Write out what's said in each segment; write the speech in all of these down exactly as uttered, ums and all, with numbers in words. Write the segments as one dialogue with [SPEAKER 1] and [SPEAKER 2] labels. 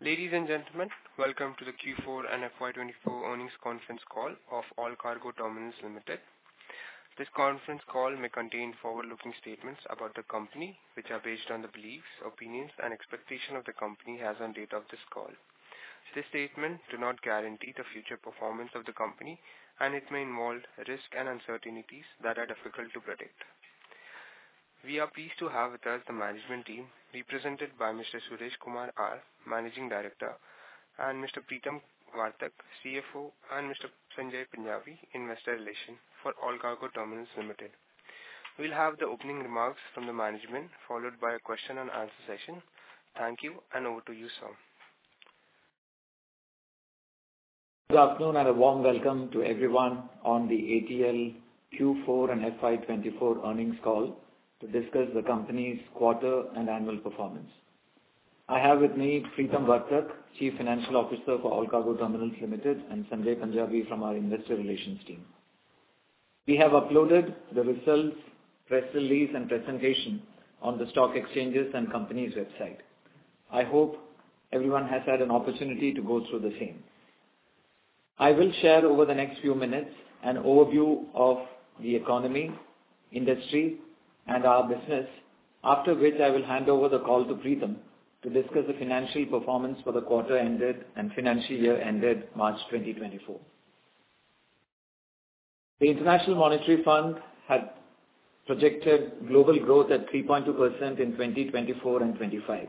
[SPEAKER 1] Ladies and gentlemen, welcome to the Q four and F Y twenty-four earnings conference call of All Cargo Terminals Limited. This conference call may contain forward-looking statements about the company, which are based on the beliefs, opinions, and expectation of the company as on date of this call. This statement do not guarantee the future performance of the company, and it may involve risk and uncertainties that are difficult to predict. We are pleased to have with us the management team represented by Mister Suresh Kumar R, Managing Director, and Mister Preetham Vartak, C F O, and Mister Sanjay Punjabi, Investor Relations for All Cargo Terminals Limited. We'll have the opening remarks from the management, followed by a question and answer session. Thank you, and over to you, sir.
[SPEAKER 2] Good afternoon and a warm welcome to everyone on the A T L Q four and F Y twenty-four earnings call to discuss the company's quarter and annual performance. I have with me Preetham Vartak, Chief Financial Officer for All Cargo Terminals Limited, and Sanjay Punjabi from our Investor Relations team. We have uploaded the results, press release and presentation on the stock exchanges and company's website. I hope everyone has had an opportunity to go through the same. I will share over the next few minutes an overview of the economy, industry, and our business, after which I will hand over the call to Preetham to discuss the financial performance for the quarter ended and financial year ended March twenty twenty-four. The International Monetary Fund had projected global growth at three point two percent in twenty twenty-four and twenty-five.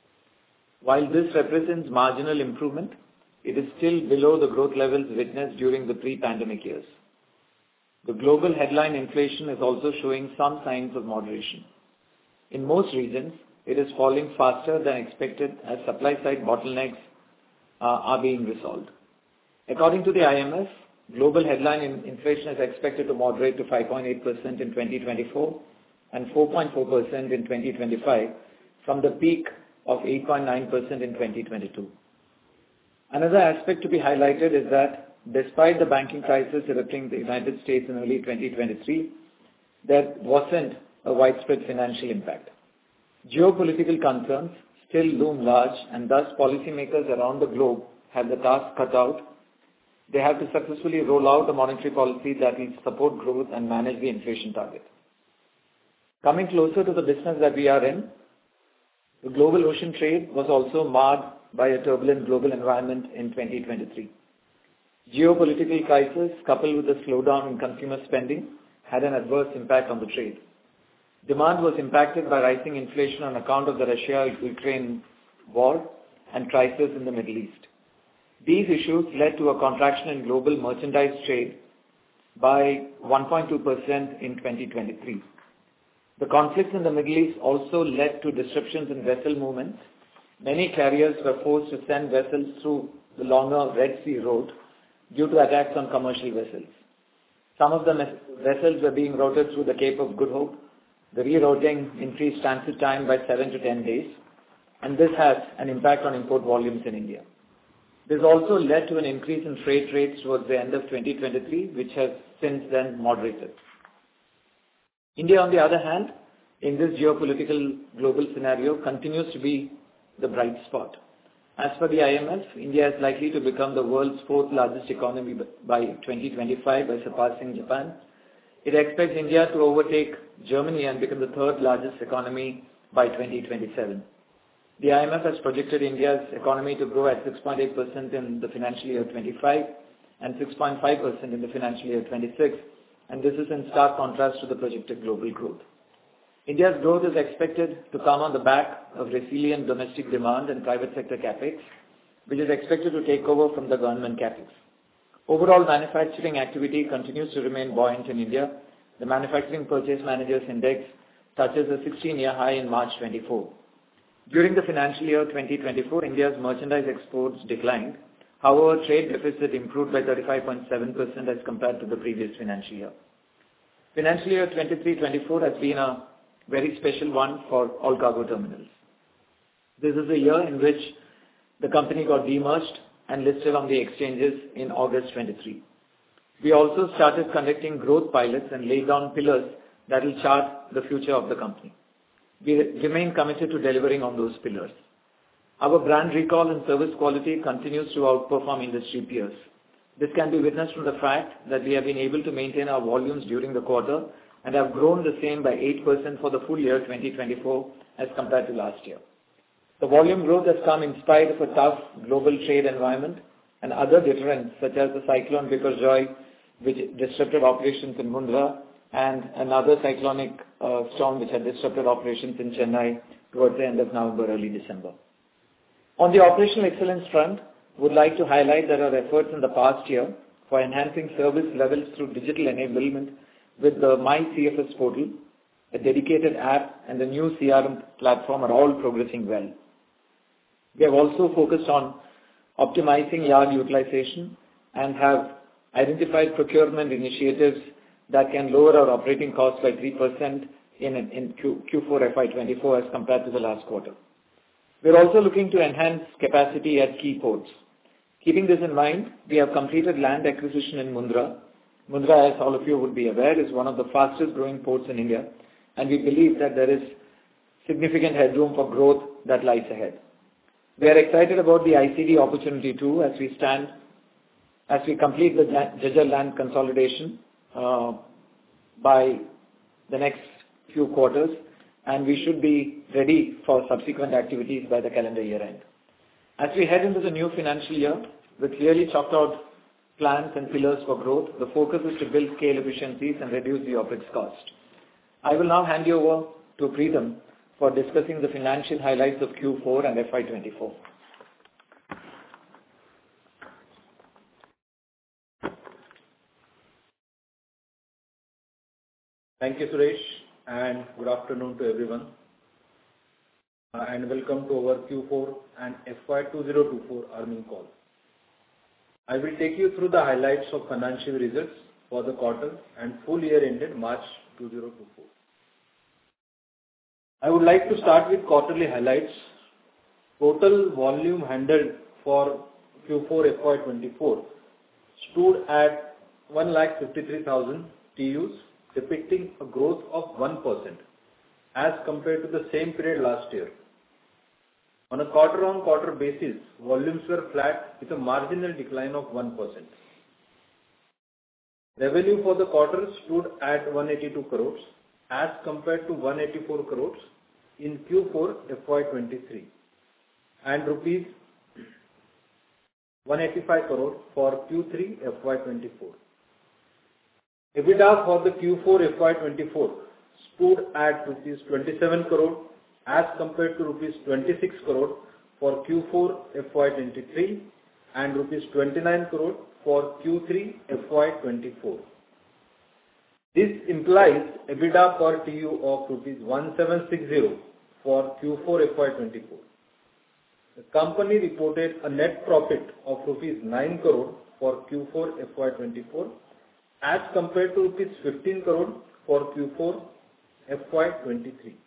[SPEAKER 2] While this represents marginal improvement, it is still below the growth levels witnessed during the pre-pandemic years. The global headline inflation is also showing some signs of moderation. In most regions, it is falling faster than expected as supply-side bottlenecks uh, are being resolved. According to the I M F, global headline in inflation is expected to moderate to five point eight percent in twenty twenty-four and four point four percent in twenty twenty-five from the peak of eight point nine percent in twenty twenty-two. Another aspect to be highlighted is that despite the banking crisis erupting in the United States in early twenty twenty-three, there wasn't a widespread financial impact. Geopolitical concerns still loom large, and thus policymakers around the globe have the task cut out. They have to successfully roll out a monetary policy that will support growth and manage the inflation target. Coming closer to the business that we are in, the global ocean trade was also marred by a turbulent global environment in twenty twenty-three. Geopolitical crisis coupled with a slowdown in consumer spending had an adverse impact on the trade. Demand was impacted by rising inflation on account of the Russia-Ukraine war and crisis in the Middle East. These issues led to a contraction in global merchandise trade by one point two percent in twenty twenty-three. The conflicts in the Middle East also led to disruptions in vessel movements. Many carriers were forced to send vessels through the longer Red Sea route due to attacks on commercial vessels. Some of the vessels were being routed through the Cape of Good Hope. The rerouting increased transit time by seven to ten days, and this has an impact on import volumes in India. This also led to an increase in freight rates towards the end of twenty twenty-three, which has since then moderated. India, on the other hand, in this geopolitical global scenario, continues to be the bright spot. As per the I M F, India is likely to become the world's fourth largest economy by twenty twenty-five by surpassing Japan. It expects India to overtake Germany and become the third largest economy by twenty twenty-seven. The I M F has projected India's economy to grow at six point eight percent in the financial year twenty-five and six point five percent in the financial year twenty-six, and this is in stark contrast to the projected global growth. India's growth is expected to come on the back of resilient domestic demand and private sector capex, which is expected to take over from the government capex. Overall manufacturing activity continues to remain buoyant in India. The Manufacturing Purchase Managers Index touches a sixteen-year high in March twenty-four. During the financial year twenty twenty-four, India's merchandise exports declined. However, trade deficit improved by thirty-five point seven percent as compared to the previous financial year. Financial year twenty-three twenty-four has been a very special one for All Cargo Terminals. This is a year in which the company got demerged and listed on the exchanges in August twenty-three. We also started conducting growth pilots and laid down pillars that will chart the future of the company. We remain committed to delivering on those pillars. Our brand recall and service quality continues to outperform industry peers. This can be witnessed from the fact that we have been able to maintain our volumes during the quarter and have grown the same by eight percent for the full year twenty twenty-four as compared to last year. The volume growth has come in spite of a tough global trade environment and other deterrents such as the cyclone Biparjoy, which disrupted operations in Mundra, and another cyclonic uh, storm which had disrupted operations in Chennai towards the end of November, early December. On the operational excellence front, would like to highlight that our efforts in the past year for enhancing service levels through digital enablement with the My C F S portal, a dedicated app, and the new C R M platform are all progressing well. We have also focused on optimizing yard utilization and have identified procurement initiatives that can lower our operating costs by three percent in, in Q, Q4 F Y twenty-four as compared to the last quarter. We are also looking to enhance capacity at key ports. Keeping this in mind, we have completed land acquisition in Mundra. Mundra, as all of you would be aware, is one of the fastest growing ports in India, and we believe that there is significant headroom for growth that lies ahead. We are excited about the I C D opportunity too as we stand, as we complete the Jhajjar land consolidation uh, by the next few quarters, and we should be ready for subsequent activities by the calendar year end. As we head into the new financial year, with clearly chalked out plans and pillars for growth, the focus is to build scale efficiencies and reduce the OpEx cost. I will now hand you over to Preetham for discussing the financial highlights of Q four and F Y twenty-four.
[SPEAKER 3] Thank you, Suresh, and good afternoon to everyone. Uh, and welcome to our Q four and F Y twenty twenty-four earnings call. I will take you through the highlights of financial results for the quarter and full year ended March two thousand twenty-four. I would like to start with quarterly highlights. Total volume handled for Q four F Y twenty-four stood at one lakh fifty-three thousand T Us, depicting a growth of one percent as compared to the same period last year. On a quarter-on-quarter basis, volumes were flat with a marginal decline of one percent. Revenue for the quarter stood at one hundred eighty-two crores as compared to one hundred eighty-four crores in Q four F Y twenty-three and rupees one hundred eighty-five crores for Q three F Y twenty-four. EBITDA for the Q four F Y twenty-four stood at rupees twenty-seven crore as compared to rupees twenty-six crore for Q four F Y twenty-three and rupees twenty-nine crore for Q three F Y twenty-four. This implies EBITDA per T U of rupees one thousand seven hundred sixty for Q four F Y twenty-four. The company reported a net profit of rupees nine crore for Q four F Y twenty-four as compared to rupees fifteen crore for Q four F Y twenty-three.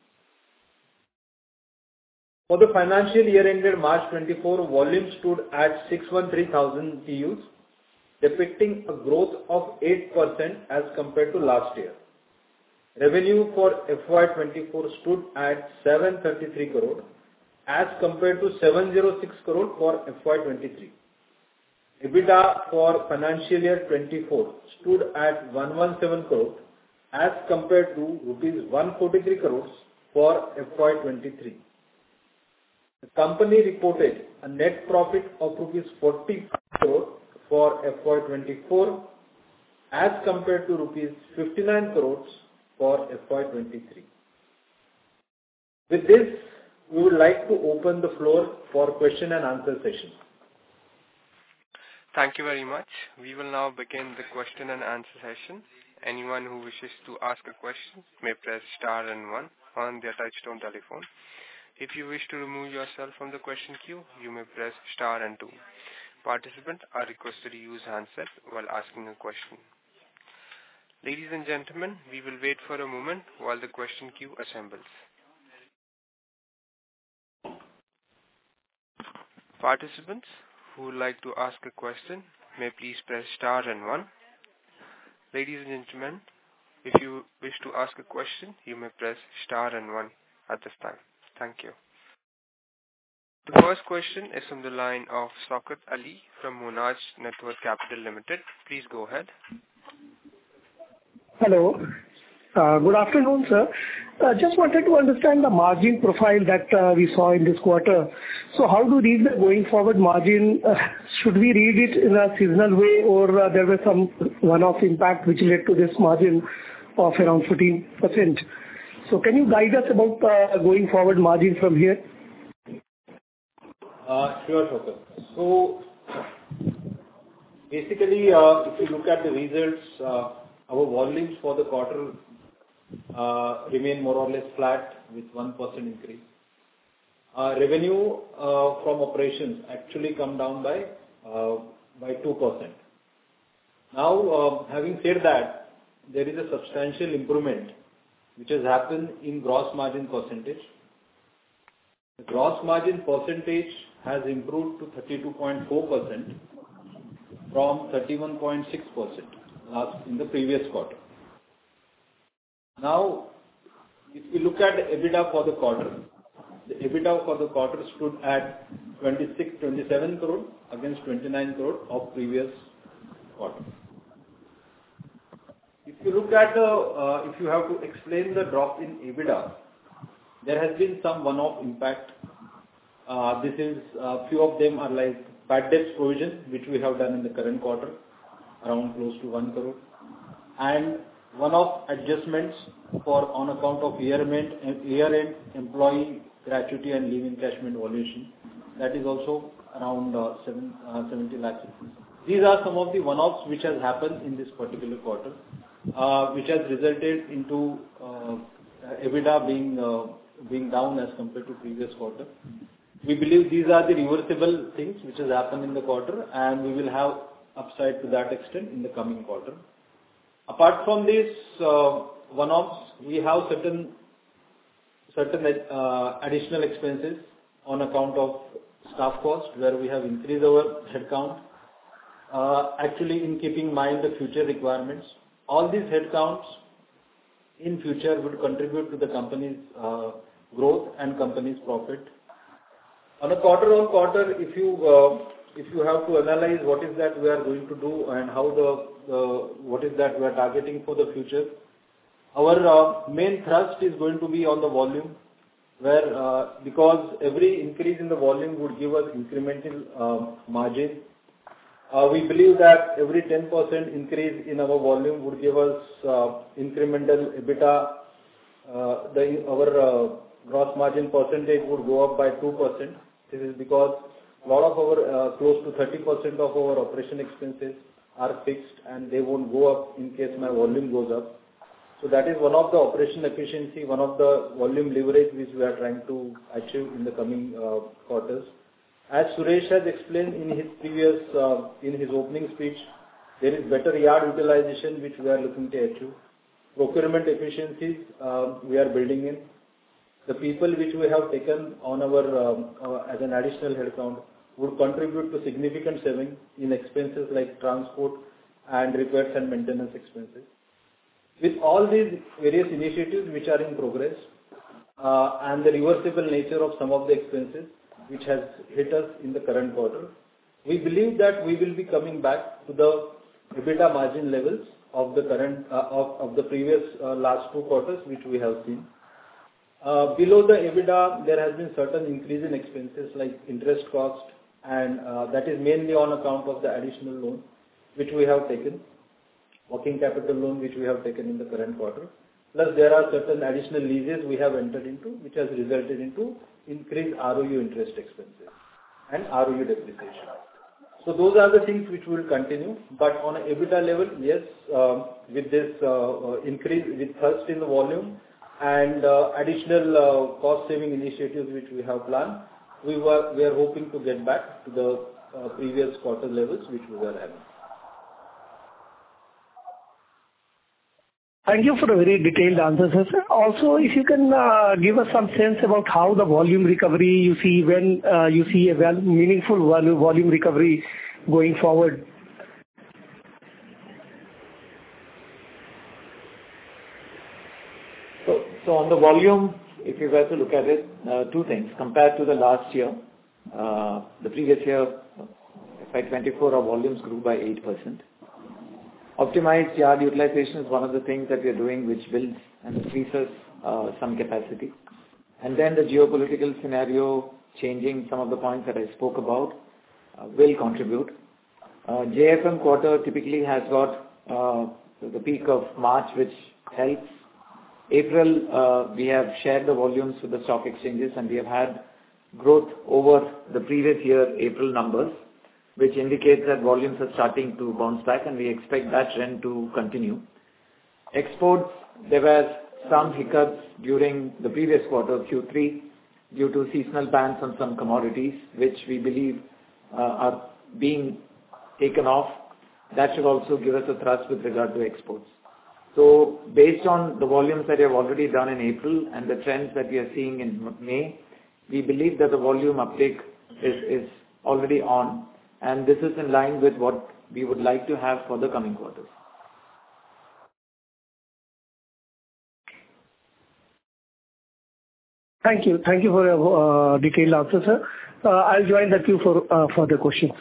[SPEAKER 3] For the financial year ended March twenty-four, volume stood at six hundred thirteen thousand T Us, depicting a growth of eight percent as compared to last year. Revenue for F Y twenty-four stood at seven hundred thirty-three crore as compared to seven hundred six crore for F Y twenty-three. EBITDA for financial year twenty-four stood at one hundred seventeen crore as compared to rupees one hundred forty-three crores for F Y twenty-three. The company reported a net profit of rupees forty crore for F Y twenty-four as compared to rupees fifty-nine crores for F Y twenty-three. With this, we would like to open the floor for question and answer session.
[SPEAKER 1] Thank you very much. We will now begin the question and answer session. Anyone who wishes to ask a question may press star and one on their touchtone telephone. If you wish to remove yourself from the question queue, you may press star and two. Participants are requested to use handset while asking a question. Ladies and gentlemen, we will wait for a moment while the question queue assembles. Participants who would like to ask a question may please press star and one. Ladies and gentlemen, if you wish to ask a question, you may press star and one at this time. Thank you. The first question is from the line of Saukat Ali from Monarch Networth Capital Limited. Please go ahead.
[SPEAKER 4] Hello. Uh, good afternoon, sir. Uh, just wanted to understand the margin profile that uh, we saw in this quarter. So how to read the going forward margin? Uh, should we read it in a seasonal way, or uh, there was some one-off impact which led to this margin of around fourteen percent? So can you guide us about uh, going forward margin from here?
[SPEAKER 3] Uh, Sure, Shaukat. So basically, uh, if you look at the results, uh, our volumes for the quarter uh, remain more or less flat with one percent increase. Uh, Revenue uh, from operations actually come down by uh, by two percent. Now, uh, having said that, there is a substantial improvement which has happened in gross margin percentage. The gross margin percentage has improved to thirty-two point four percent from thirty-one point six percent last in the previous quarter. Now, if we look at the EBITDA for the quarter, the EBITDA for the quarter stood at twenty-six, twenty-seven crore against twenty-nine crore of previous quarter. If you look at the, uh, if you have to explain the drop in EBITDA, there has been some one-off impact. Uh, this is, a few of them are like bad debts provision, which we have done in the current quarter, around close to one crore. And one-off adjustments for on account of year-end, year-end employee gratuity and leave encashment valuation. That is also around uh, seven, uh, seventy lakhs. These are some of the one-offs which has happened in this particular quarter, uh, which has resulted into uh, EBITDA being uh, being down as compared to previous quarter. We believe these are the reversible things which has happened in the quarter, and we will have upside to that extent in the coming quarter. Apart from this uh, one-offs, we have certain certain uh, additional expenses on account of staff cost, where we have increased our headcount, uh, actually in keeping in mind the future requirements. All these headcounts in future would contribute to the company's uh, growth and company's profit. On a quarter-on-quarter, if you uh, if you have to analyze what is that we are going to do and how the uh, what is that we are targeting for the future, our uh, main thrust is going to be on the volume, where uh, because every increase in the volume would give us incremental uh, margin. Uh, we believe that every ten percent increase in our volume would give us uh, incremental EBITDA. Uh, the our uh, gross margin percentage would go up by two percent. This is because a lot of our, uh, close to thirty percent of our operation expenses are fixed and they won't go up in case my volume goes up. So that is one of the operation efficiency, one of the volume leverage which we are trying to achieve in the coming uh, quarters. As Suresh has explained in his previous, uh, in his opening speech, there is better yard utilization which we are looking to achieve. Procurement efficiencies uh, we are building in. The people which we have taken on our um, uh, as an additional headcount would contribute to significant saving in expenses like transport and repairs and maintenance expenses. With all these various initiatives which are in progress uh, and the reversible nature of some of the expenses which has hit us in the current quarter, we believe that we will be coming back to the EBITDA margin levels of the current uh, of, of the previous uh, last two quarters which we have seen. Uh, below the EBITDA, there has been certain increase in expenses like interest cost, and uh, that is mainly on account of the additional loan which we have taken, working capital loan which we have taken in the current quarter. Plus, there are certain additional leases we have entered into, which has resulted into increased R O U interest expenses and R O U depreciation. So those are the things which will continue. But on an EBITDA level, yes, uh, with this uh, increase, with thrust in the volume, and uh, additional uh, cost-saving initiatives which we have planned, we were we are hoping to get back to the uh, previous quarter levels which we were having.
[SPEAKER 4] Thank you for a very detailed answer, sir. Also, if you can uh, give us some sense about how the volume recovery you see when uh, you see a well, meaningful volume recovery going forward.
[SPEAKER 2] So, so on the volume, if you were to look at it, uh, two things. Compared to the last year, uh, the previous year, F Y twenty-four, our volumes grew by eight percent. Optimized yard utilization is one of the things that we are doing, which builds and increases uh, some capacity. And then the geopolitical scenario changing some of the points that I spoke about uh, will contribute. Uh, J F M quarter typically has got uh, the peak of March, which helps. April, uh, we have shared the volumes with the stock exchanges, and we have had growth over the previous year April numbers, which indicates that volumes are starting to bounce back, and we expect that trend to continue. Exports, there were some hiccups during the previous quarter, Q three, due to seasonal bans on some commodities, which we believe uh, are being taken off. That should also give us a thrust with regard to exports. So based on the volumes that we have already done in April and the trends that we are seeing in May, we believe that the volume uptake is, is already on, and this is in line with what we would like to have for the coming quarters.
[SPEAKER 4] Thank you. Thank you for your uh, detailed answer, sir. Uh, I'll join the queue for uh, further questions.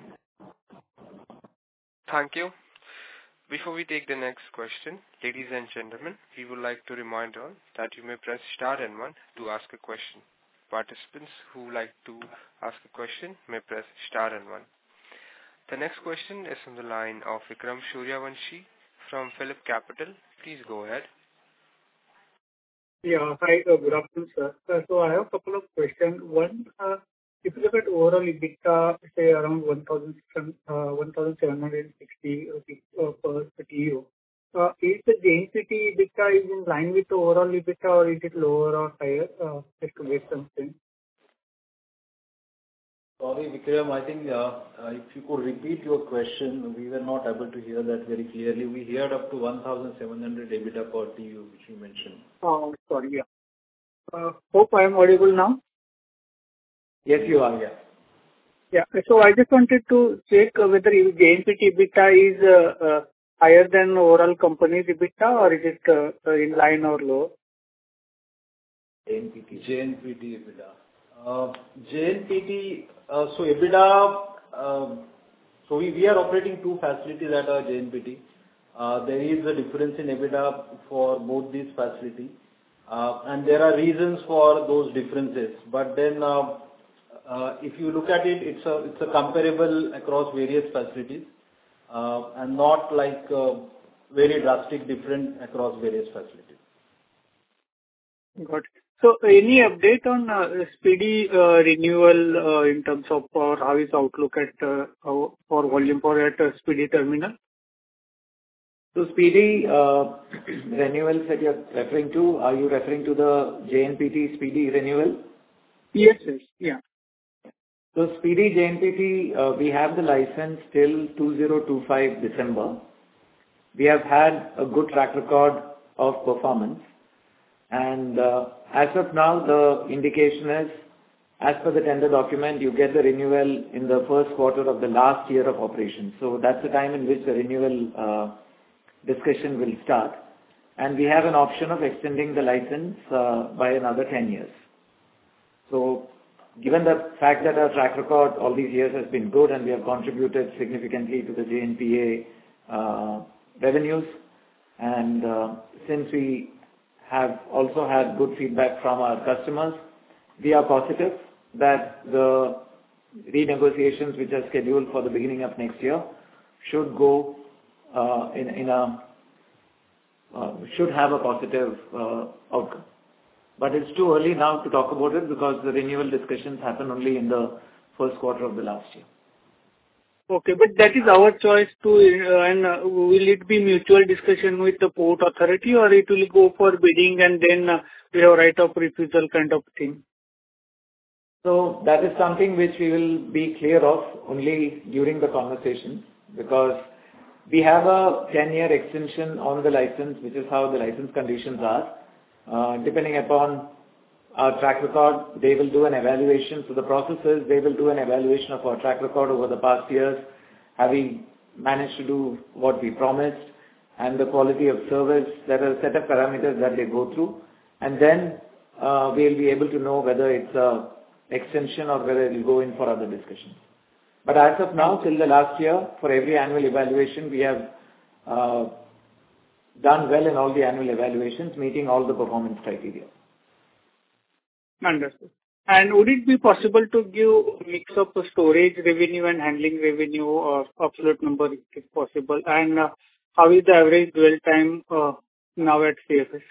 [SPEAKER 1] Thank you. Before we take the next question, ladies and gentlemen, we would like to remind all that you may press star and one to ask a question. Participants who would like to ask a question may press star and one. The next question is from the line of Vikram Suryavanshi from Phillip Capital. Please go ahead.
[SPEAKER 5] Yeah, hi, uh, good afternoon, sir. Uh, so I have a couple of questions. One, uh, if you look at overall EBITDA, say around one thousand seven hundred sixty uh, per T U, uh, is the J N P T EBITDA is in line with the overall EBITDA, or is it lower or higher? Uh, just to get something.
[SPEAKER 3] Sorry, Vikram, I think uh, uh, if you could repeat your question, we were not able to hear that very clearly. We heard up to one thousand seven hundred EBITDA per T U, which you mentioned.
[SPEAKER 5] Oh, sorry, yeah. Uh, hope I am audible now.
[SPEAKER 2] Yes, you are. Yeah.
[SPEAKER 5] Yeah. So I just wanted to check whether J N P T EBITDA is uh, uh, higher than overall company's EBITDA, or is it uh, in line or lower?
[SPEAKER 2] J N P T.
[SPEAKER 3] J N P T EBITDA. Uh, J N P T, uh, so EBITDA, uh, so we, we are operating two facilities at our J N P T. Uh, there is a difference in EBITDA for both these facilities, uh, and there are reasons for those differences. But then, uh, uh, if you look at it, it's a it's a comparable across various facilities, uh, and not like uh, very drastic different across various facilities.
[SPEAKER 5] Got it. So any update on uh, speedy uh, renewal uh, in terms of or how is outlook at uh, how, for volume for at uh, speedy terminal?
[SPEAKER 2] So speedy uh, renewals that you're referring to, are you referring to the J N P T speedy renewal?
[SPEAKER 5] Yes, yes, yeah.
[SPEAKER 2] So speedy J N P T, uh, we have the license till two thousand twenty-five December. We have had a good track record of performance. And uh, as of now, the indication is, as per the tender document, you get the renewal in the first quarter of the last year of operation. So that's the time in which the renewal uh, discussion will start. And we have an option of extending the license uh, by another ten years. So given the fact that our track record all these years has been good and we have contributed significantly to the J N P A uh, revenues, and uh, since we have also had good feedback from our customers, we are positive that the renegotiations which are scheduled for the beginning of next year should go uh, in, in a, uh, should have a positive uh, outcome. But it's too early now to talk about it because the renewal discussions happen only in the first quarter of the last year.
[SPEAKER 5] Okay, but that is our choice to, uh, and uh, will it be mutual discussion with the port authority, or it will go for bidding and then uh, we have right of refusal kind of thing?
[SPEAKER 2] So that is something which we will be clear of only during the conversation, because we have a ten-year extension on the license, which is how the license conditions are. Uh, depending upon our track record, they will do an evaluation. So the process is they will do an evaluation of our track record over the past years. Have we managed to do what we promised, and the quality of service? There are a set of parameters that they go through. And then uh, we'll be able to know whether it's a extension or whether it will go in for other discussions. But as of now, till the last year, for every annual evaluation, we have uh, done well in all the annual evaluations, meeting all the performance criteria.
[SPEAKER 5] Understood. And would it be possible to give a mix of storage revenue and handling revenue or absolute number if possible? And uh, how is the average dwell time uh, now at C F S?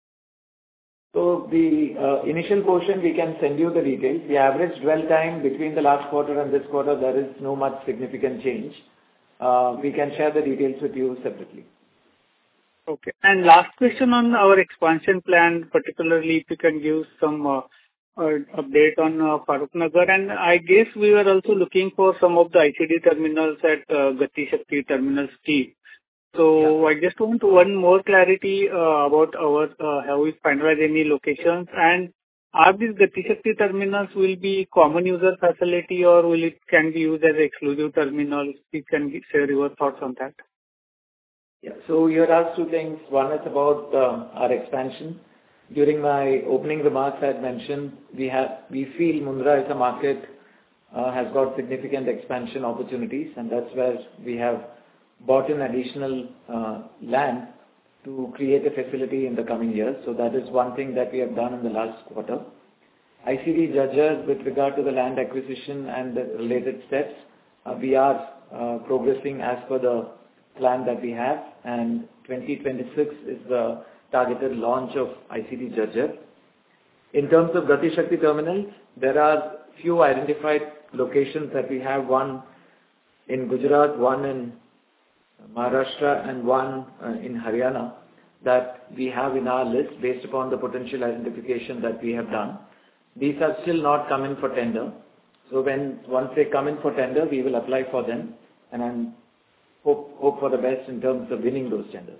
[SPEAKER 2] So the uh, initial portion, we can send you the details. The average dwell time between the last quarter and this quarter, there is no much significant change. Uh, we can share the details with you separately.
[SPEAKER 5] Okay. And last question on our expansion plan, particularly if you can give some uh, uh, update on uh, Farrukhnagar. And I guess we were also looking for some of the I C D terminals at uh, Gati Shakti Terminal C. So yeah. I just want one more clarity uh, about our, uh, have we finalized any locations, and are these Gati Shakti terminals will be common user facility or will it can be used as exclusive terminals? You can share your thoughts on that.
[SPEAKER 2] Yeah. So you had asked two things. One is about um, our expansion. During my opening remarks, I had mentioned we have we feel Mundra as a market uh, has got significant expansion opportunities, and that's where we have bought in additional uh, land to create a facility in the coming years. So that is one thing that we have done in the last quarter. I C D Jhajjar, with regard to the land acquisition and the related steps, uh, we are uh, progressing as per the plan that we have, and twenty twenty-six is the targeted launch of I C D Jhajjar. In terms of Gati Shakti terminals, there are few identified locations that we have, one in Gujarat, one in Maharashtra and one uh, in Haryana that we have in our list based upon the potential identification that we have done. These are still not come in for tender. So when once they come in for tender, we will apply for them and I'm hope, hope for the best in terms of winning those tenders.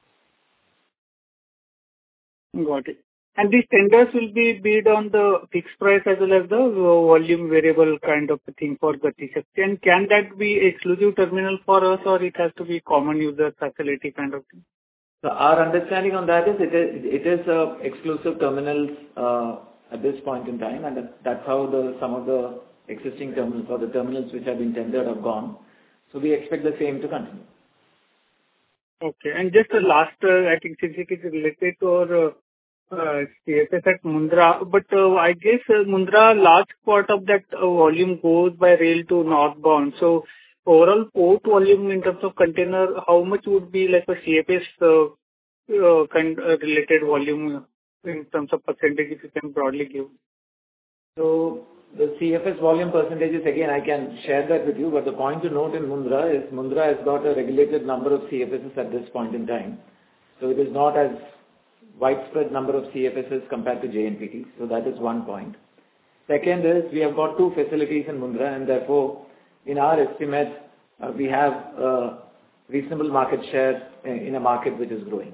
[SPEAKER 5] Got it. And these tenders will be bid on the fixed price as well as the volume variable kind of a thing for Gati Shakti. And can that be exclusive terminal for us or it has to be common user facility kind of thing?
[SPEAKER 2] So our understanding on that is it is, it is a exclusive terminals uh, at this point in time, and that's how the some of the existing terminals or the terminals which have been tendered have gone. So we expect the same to continue.
[SPEAKER 5] Okay. And just the last, uh, I think since it is related to our uh, Uh, C F S at Mundra, but uh, I guess uh, Mundra, large part of that uh, volume goes by rail to northbound. So overall port volume in terms of container, how much would be like a C F S uh, uh, kind, uh, related volume in terms of percentage, if you can broadly give?
[SPEAKER 2] So the C F S volume percentages, again, I can share that with you, but the point to note in Mundra is Mundra has got a regulated number of C F Ss at this point in time. So it is not as widespread number of C F Ss compared to J N P T. So that is one point. Second is we have got two facilities in Mundra, and therefore, in our estimate, uh, we have a reasonable market share in a market which is growing.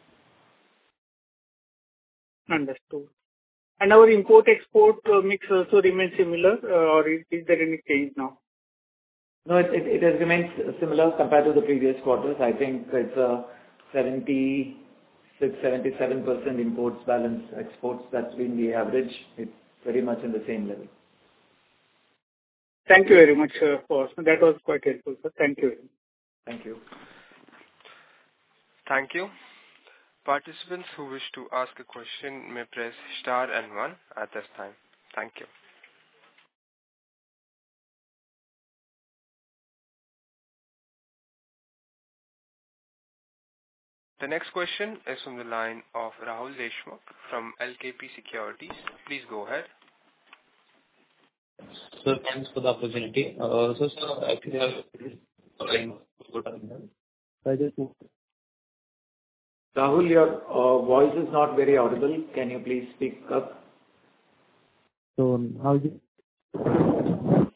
[SPEAKER 5] Understood. And our import-export uh, mix also remains similar, uh, or is, is there any change now?
[SPEAKER 2] No, it, it, it has remained similar compared to the previous quarters. I think it's a seventy six, seventy-seven percent imports balance exports. That's been the average. It's very much in the same level.
[SPEAKER 5] Thank you very much uh, for that. Was quite helpful, sir. Thank you.
[SPEAKER 2] Thank you.
[SPEAKER 1] Thank you. Participants who wish to ask a question may press star and one at this time. Thank you. The next question is from the line of Rahul Deshmukh from L K P Securities. Please go ahead.
[SPEAKER 6] Sir, thanks for the opportunity. Uh, so, sir, actually, I I just
[SPEAKER 2] Rahul, your uh, voice is not very audible. Can you please speak up?
[SPEAKER 6] So, how is it?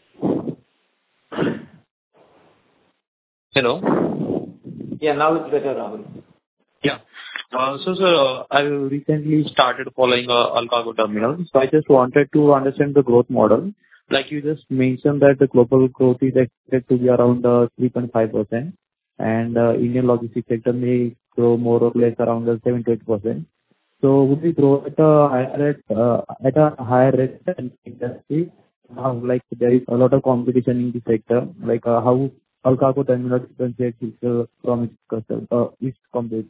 [SPEAKER 6] Hello?
[SPEAKER 2] Yeah, now it's better, Rahul.
[SPEAKER 6] Yeah. Uh, so, sir, uh, I recently started following uh, All Cargo Terminal. So, I just wanted to understand the growth model. Like you just mentioned that the global growth is expected to be around uh, three point five percent and uh, Indian logistics sector may grow more or less around uh, seven to eight percent. So would we grow at a higher rate, uh, at a higher rate than the industry? How, like, there is a lot of competition in the sector, like, uh, how all cargo terminal differentiates itself from its customer, uh, its competitor?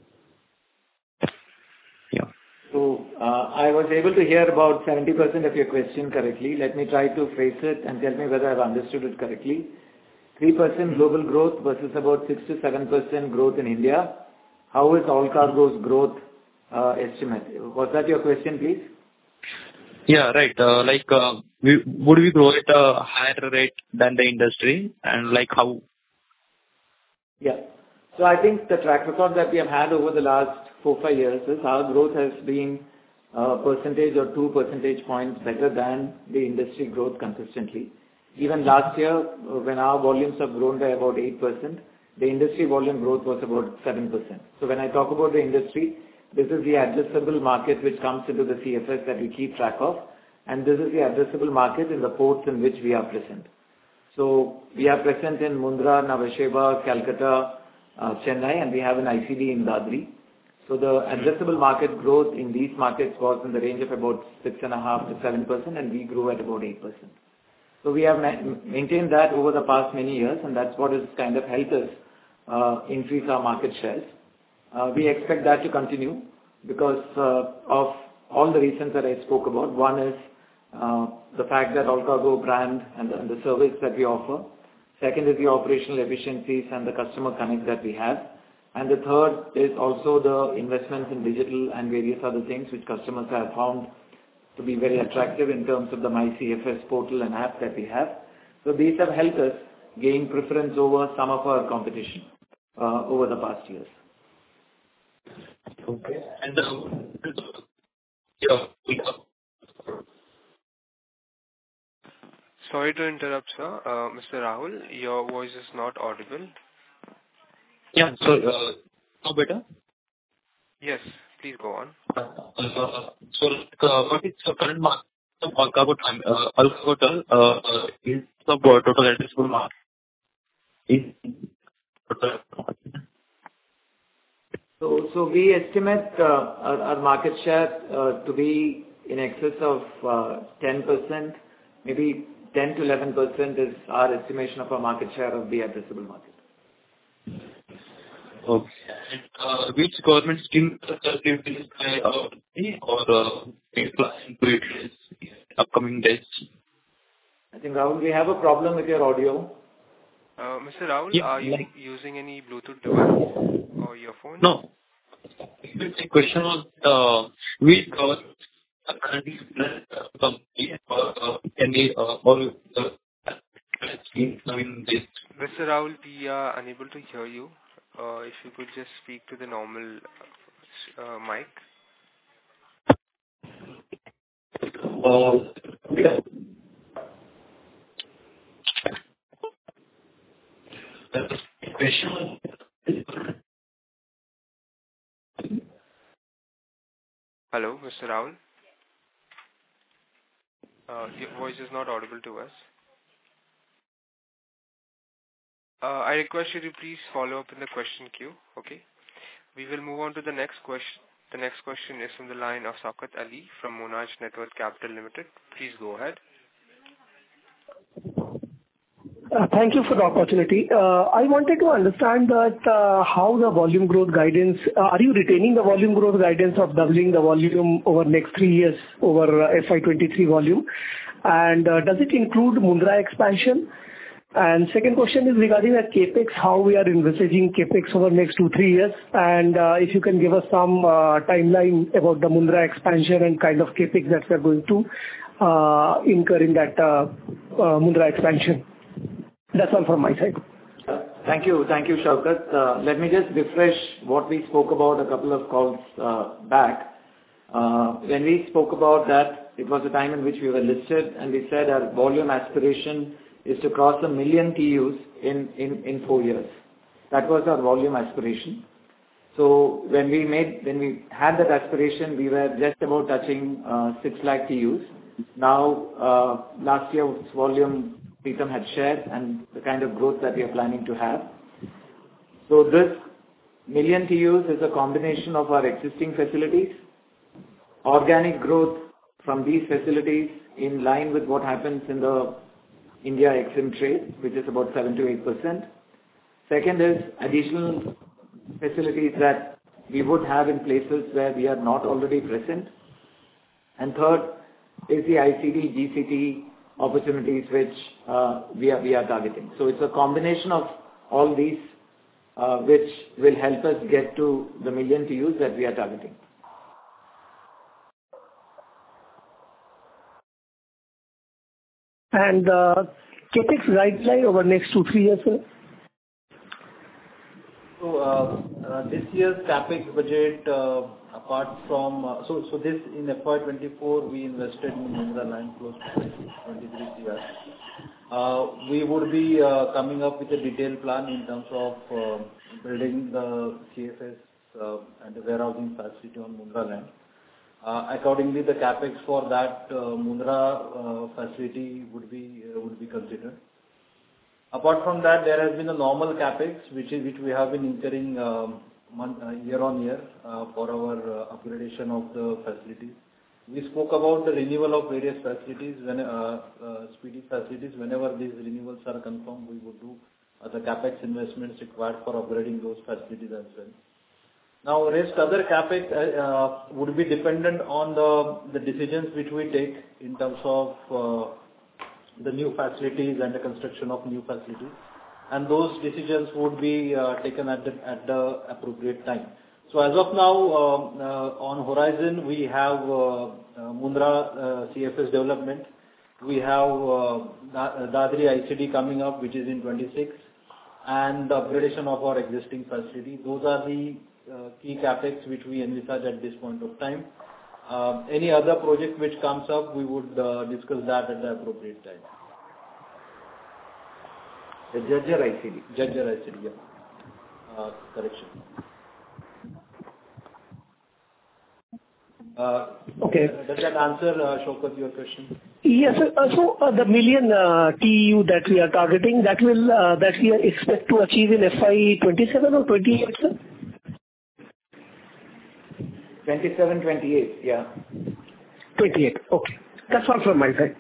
[SPEAKER 6] Yeah.
[SPEAKER 2] So, uh, I was able to hear about seventy percent of your question correctly. Let me try to phrase it and tell me whether I've understood it correctly. three percent global growth versus about six to seven percent growth in India. How is all cargo's growth uh, estimate? Was that your question, please?
[SPEAKER 6] Yeah, right. Uh, Like, uh, we would we grow at a higher rate than the industry, and like how?
[SPEAKER 2] Yeah. So I think the track record that we have had over the last four, five years is our growth has been a percentage or two percentage points better than the industry growth consistently. Even last year, uh, when our volumes have grown by about eight percent, the industry volume growth was about seven percent. So when I talk about the industry, this is the addressable market which comes into the C F S that we keep track of, and this is the addressable market in the ports in which we are present. So we are present in Mundra, Nhava Sheva, Calcutta, uh, Chennai, and we have an I C D in Dadri. So the addressable market growth in these markets was in the range of about six point five to seven percent, and we grew at about eight percent. So we have ma- maintained that over the past many years, and that's what has kind of helped us uh, increase our market shares. Uh, we expect that to continue because uh, of all the reasons that I spoke about. One is uh, the fact that Allcargo brand and the, and the service that we offer. Second is the operational efficiencies and the customer connect that we have. And the third is also the investments in digital and various other things which customers have found to be very attractive in terms of the MyCFS portal and app that we have. So these have helped us gain preference over some of our competition uh, over the past years.
[SPEAKER 6] Okay. And uh, yeah, we have-
[SPEAKER 1] Sorry to interrupt, sir. Uh, Mister Rahul, your voice is not audible.
[SPEAKER 6] yeah. So, uh, now better.
[SPEAKER 1] Yes, please go on.
[SPEAKER 6] Uh, So, uh, what is the current market of Allcargo time, uh, Allcargo term, uh, uh, is the total addressable market? Is total market.
[SPEAKER 2] So, so we estimate uh, our, our market share uh, to be in excess of uh, ten percent, maybe ten to eleven percent is our estimation of our market share of the addressable market.
[SPEAKER 6] Okay. And, uh, which government scheme are implemented by our company or uh, we plan to utilize in upcoming days?
[SPEAKER 2] I think, Rahul, we have a problem with your audio.
[SPEAKER 1] Uh, Mister Rahul,
[SPEAKER 6] Yeah,
[SPEAKER 1] are you
[SPEAKER 6] like-
[SPEAKER 1] using any Bluetooth device or your phone?
[SPEAKER 6] No. The question was, uh, which government are currently implemented by our company or uh, any uh, or uh, schemes in this?
[SPEAKER 1] Mister Rahul, we are unable to hear you. Uh, if you could just speak to the normal uh, mic.
[SPEAKER 6] Uh, yeah. The question was,
[SPEAKER 1] Hello, Mister Rahul. Uh, your voice is not audible to us. Uh, I request you to please follow up in the question queue. Okay. We will move on to the next question. The next question is from the line of Saukat Ali from Monarch Network Capital Limited. Please go ahead.
[SPEAKER 4] Uh, Thank you for the opportunity. Uh, I wanted to understand that uh, how the volume growth guidance, uh, are you retaining the volume growth guidance of doubling the volume over next three years over uh, F Y twenty-three volume? And uh, does it include Mundra expansion? And second question is regarding the CapEx, how we are envisaging CapEx over next two, three years. And uh, if you can give us some uh, timeline about the Mundra expansion and kind of CapEx that we are going to uh, incur in that uh, uh, Mundra expansion. That's all from my side.
[SPEAKER 2] Thank you. Thank you, Shaukat. Uh, Let me just refresh what we spoke about a couple of calls uh, back. Uh, When we spoke about that, it was a time in which we were listed, and we said our volume aspiration is to cross a million T Us in in in four years. That was our volume aspiration. So when we made, when we had that aspiration, we were just about touching uh, six lakh T Us. Now, uh, last year's volume Preetham had shared and the kind of growth that we are planning to have. So this million T Us is a combination of our existing facilities organic growth from these facilities in line with what happens in the India EXIM trade, which is about seven to eight percent. Second is additional facilities that we would have in places where we are not already present. And third is the I C D, G C T opportunities which uh, we are we are targeting. So it's a combination of all these uh, which will help us get to the million T Us that we are targeting.
[SPEAKER 4] And uh, CapEx guideline over next two, three years, sir?
[SPEAKER 3] So, uh, uh, this year's CapEx budget, uh, apart from... uh, So, so this in F Y twenty-four, we invested in Mundra land close to twenty-three crores. Uh, We would be uh, coming up with a detailed plan in terms of uh, building the C F S uh, and the warehousing facility on Mundra land. Uh, Accordingly, the CapEx for that uh, Mundra uh, facility would be uh, would be considered. Apart from that, there has been a normal CapEx, which is which we have been incurring um, month, uh, year on year uh, for our uh, upgradation of the facilities. We spoke about the renewal of various facilities, when uh, uh, speedy facilities. Whenever these renewals are confirmed, we would do uh, the CapEx investments required for upgrading those facilities as well. Now, rest other CapEx uh, uh, would be dependent on the the decisions which we take in terms of uh, the new facilities and the construction of new facilities, and those decisions would be uh, taken at the at the appropriate time. So as of now, uh, uh, on horizon, we have uh, uh, Mundra uh, C F S development. We have uh, Dadri I C D coming up, which is in twenty-six, and the upgradation of our existing facility. Those are the uh, key capex which we envisage at this point of time. Uh, any other project which comes up, we would uh, discuss that at the appropriate time.
[SPEAKER 2] The Jajjar I C D.
[SPEAKER 3] Jajjar I C D, yeah. Uh, correction. Uh,
[SPEAKER 4] Okay.
[SPEAKER 3] Does that answer, uh, Shaukat, your question?
[SPEAKER 4] Yes, sir. Uh, So, uh, the million uh, T E U that we are targeting, that will uh, that we expect to achieve in F Y twenty-seven or twenty-eight, sir?
[SPEAKER 2] twenty-seven, twenty-eight, yeah.
[SPEAKER 4] twenty-eight. Okay. That's all from my side.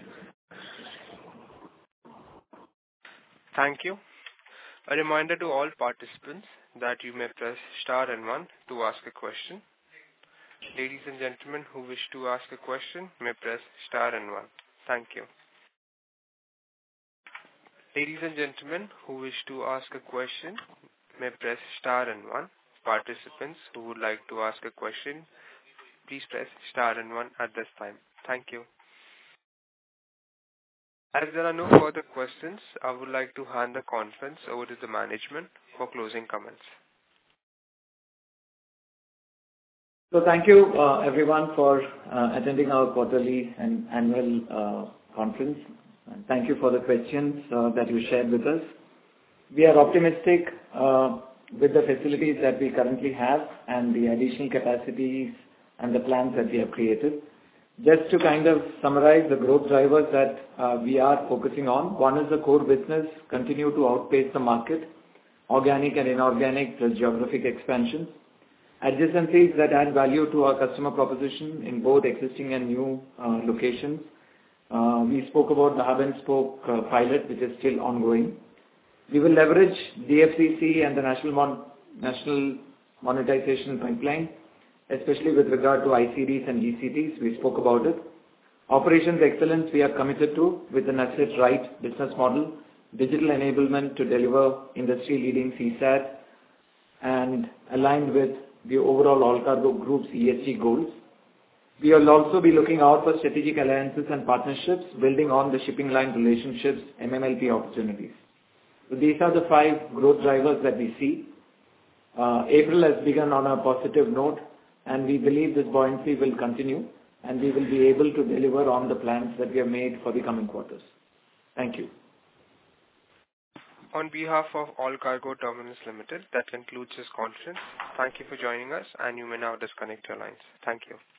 [SPEAKER 1] Thank you. A reminder to all participants that you may press star and one to ask a question. Ladies and gentlemen who wish to ask a question may press star and one. Thank you. Ladies and gentlemen who wish to ask a question may press star and one. Participants who would like to ask a question, please press star and one at this time. Thank you. As there are no further questions, I would like to hand the conference over to the management for closing comments.
[SPEAKER 2] So thank you uh, everyone for uh, attending our quarterly and annual uh, conference. And thank you for the questions uh, that you shared with us. We are optimistic uh, with the facilities that we currently have and the additional capacities and the plans that we have created. Just to kind of summarize the growth drivers that uh, we are focusing on, one is the core business, continue to outpace the market, organic and inorganic plus geographic expansion. Adjacencies that add value to our customer proposition in both existing and new uh, locations. Uh, we spoke about the hub and spoke uh, pilot, which is still ongoing. We will leverage D F C C and the National, Mon National Monetization Pipeline, especially with regard to I C Ds and G C Ts. We spoke about it. Operations excellence we are committed to with an asset-right business model, digital enablement to deliver industry-leading C SAT, and aligned with the overall All Cargo Group's E S G goals. We will also be looking out for strategic alliances and partnerships, building on the shipping line relationships, M M L P opportunities. So these are the five growth drivers that we see. Uh, April has begun on a positive note, and we believe this buoyancy will continue, and we will be able to deliver on the plans that we have made for the coming quarters. Thank you.
[SPEAKER 1] On behalf of All Cargo Terminals Limited, that concludes this conference. Thank you for joining us, and you may now disconnect your lines. Thank you.